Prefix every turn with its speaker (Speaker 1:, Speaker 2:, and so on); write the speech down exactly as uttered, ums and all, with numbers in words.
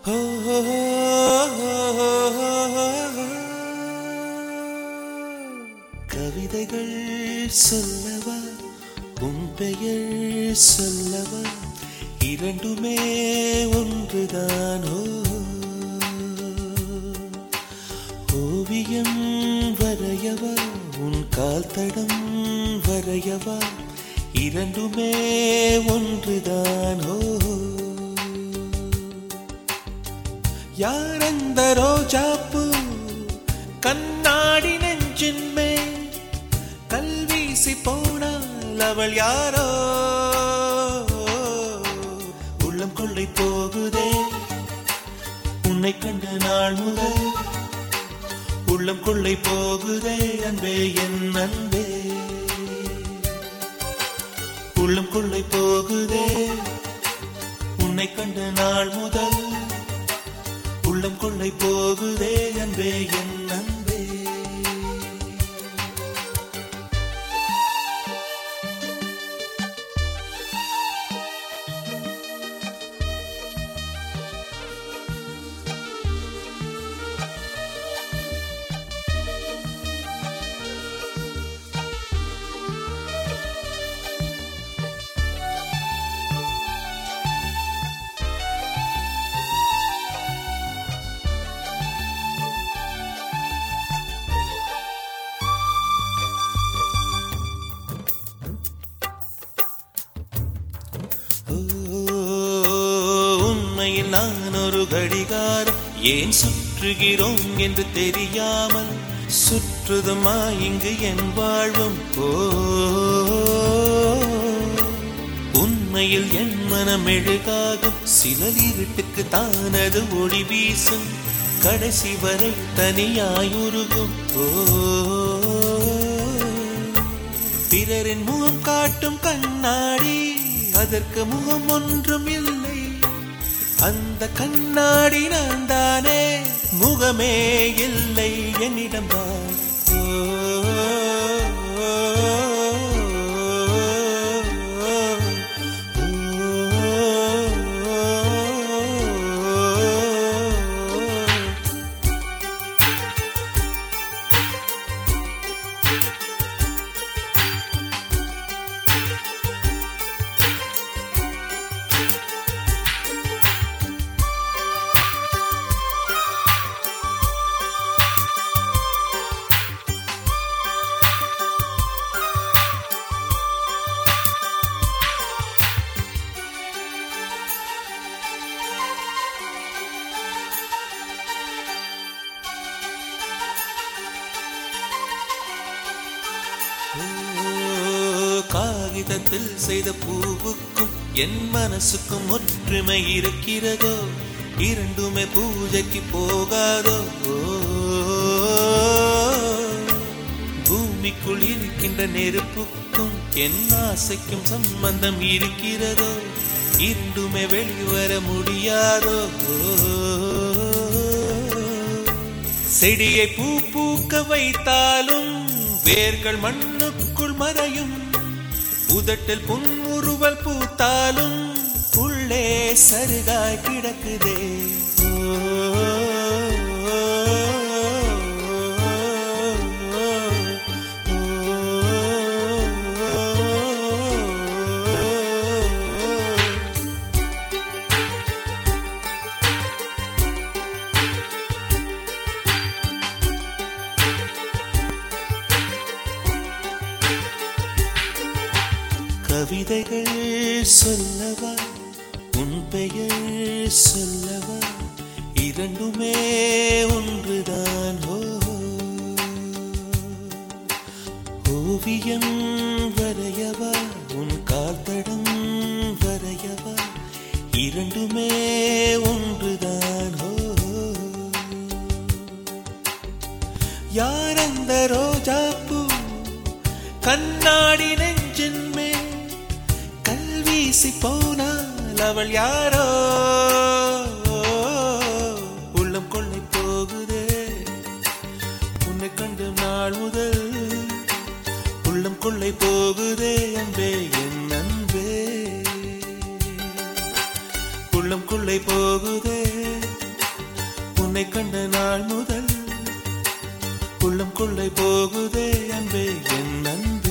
Speaker 1: கவிதைகள் சொல்லவா உன் பெயர் சொல்லவா இரண்டுமே ஒன்றுதானோ ஓவியம் வரையவா உன் கால் தடம் வரையவா இரண்டுமே ஒன்றுதானோ யார் அந்த ரோஜாப்பூ கண்ணாடி நெஞ்சின் மேல் கல்வீசி போனால் அவள் யாரோ உள்ளம் கொள்ளை போகுதே உன்னை கண்ட நாள் முதல் உள்ளம் கொள்ளை போகுதே அன்பே என் அன்பே உள்ளம் கொள்ளை போகுதே உன்னை கண்ட நாள் முதல் உள்ளம் கொள்ளை போகுதே அன்பே என் அன்பே நான் ஒரு கடிகாரம் ஏன் சுற்றுகிறோம் என்று தெரியாமல் சுற்றுதுமா இங்கு என் வாழ்வும் போ உண்மையில் என் மனம் எழுகாகும் சிலர் இருட்டுக்கு தானது ஒளி வீசும் கடைசி வரை தனியாயுருகும் போ பிறரின் முகம் காட்டும் கண்ணாடி அதற்கு முகம் ஒன்றும் இல்லை அந்த கண்ணாடி நான் தானே முகமே இல்லை என்னிடம் காகிதத்தில் செய்த பூவுக்கும் என் மனசுக்கும் ஒற்றுமை இருக்கிறதோ இரண்டுமே பூஜைக்கு போகாதோ பூமிக்குள் இருக்கின்ற நெருப்புக்கும் என் ஆசைக்கும் சம்பந்தம் இருக்கிறதோ இரண்டுமே வெளிவர முடியாதோ செடியை பூ பூக்க வைத்தாலும் வேர்கள் மண்ணுக்குள் மறையும் உதட்டில் புன்முறுவல் பூத்தாலும் உள்ளே சருகாய் கிடக்குதே கவிதைகள் சொல்லவா உன் பெயர் சொல்லவா இரண்டுமே ஒன்றுதான் ஓவியம் வரையவா உன் கால்தடம் வரையவா இரண்டுமே ஒன்றுதான் யார் அந்த ரோஜாப்பூ கண்ணாடி நெஞ்சின் மேல் வீசி போனால் அவள் யாரோ உள்ளம் கொள்ளை போகுதே உன்னை கண்டு நாள் முதல் உள்ளம் கொள்ளை போகுதே அன்பே என் அன்பே உள்ளம் கொள்ளை போகுதே உன்னை கண்ட நாள் முதல் உள்ளம் கொள்ளை போகுதே அன்பே என் அன்பே.